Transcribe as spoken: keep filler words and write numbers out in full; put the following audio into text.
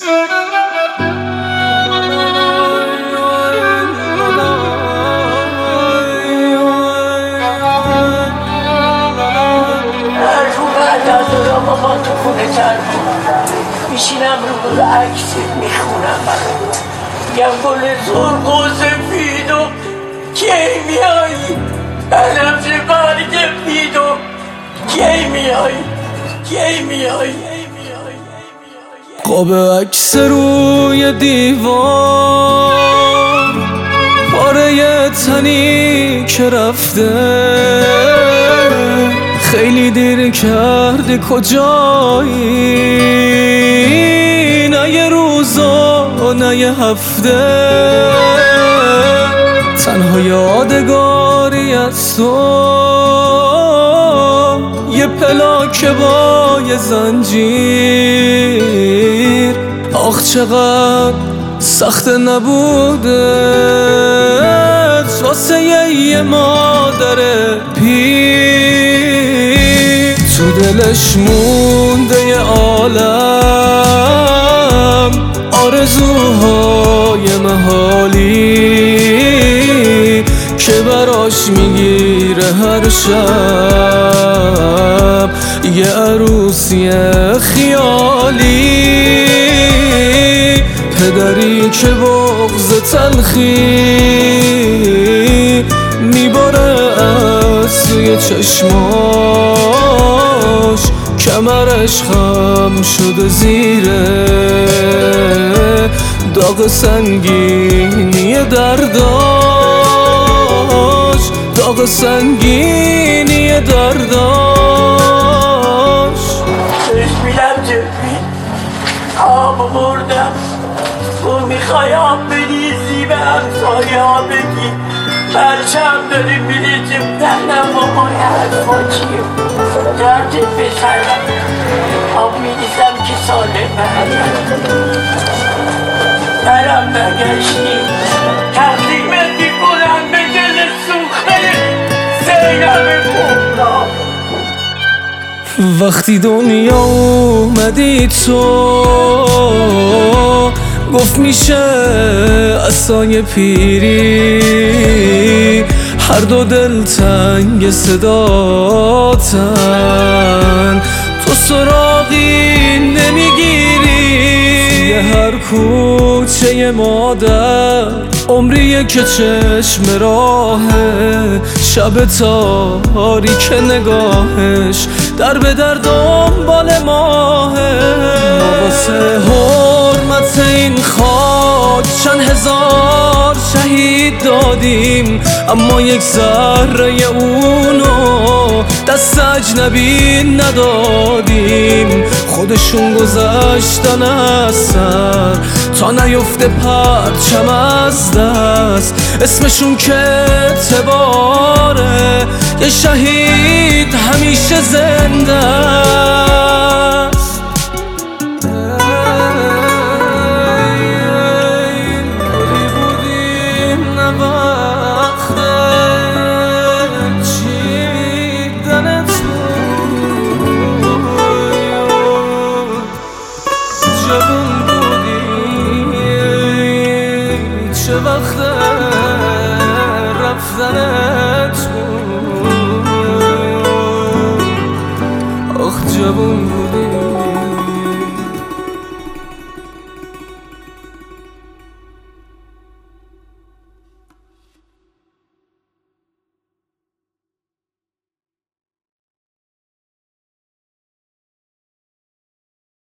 میشینم رو عکس میخونم برات، میگم گل زرق و سفید و کی میایی بنفش برگ بید و کی میایی کی میایی. قاب عکس روی دیوار، پاره تنی که رفته، خیلی دیر کردی کجایی، نه یه روز و نه یه هفته، تنها یادگاری از تو یه پلاک با یه زنجیر. آخ چقدر سخت نبوده واسه یه مادر پیر، تو دلش مونده یه عالم آرزوهای محالی که براش میگیره هر شب یه عروسی خیالی. پدری که بغض تلخی میباره از سوی چشماش، کمرش خم شده زیره داغ سنگینی درداش، داغ سنگینی درداش. میلم جفی آب بردم تو میخوای آب بریزی به همسایه ها بگی پرچم داری میریزیم دهنم بابای حرفا چیه دردت بسرم آب میریزم که ساله برم نگشتی تقدیمت میکنم به دل سوخته زینب کبرا. وقتی دنیا اومدی تو گفت میشه عصای پیری، هر دو دل تنگ صداتن، تو سراغی نمیگیری. یه هر کوچه مادر عمریه که چشم راهه، شب تاریک نگاهش در به در دنبال ماهه. واسه حرمت این خاک چند هزار شهید دادیم، اما یک ذره اونو دست اجنبی ندادیم. خودشون گذشتن از سر تا نیفته پرچم از دست، اسمشون که اعتباره یه شهید همیشه زنده.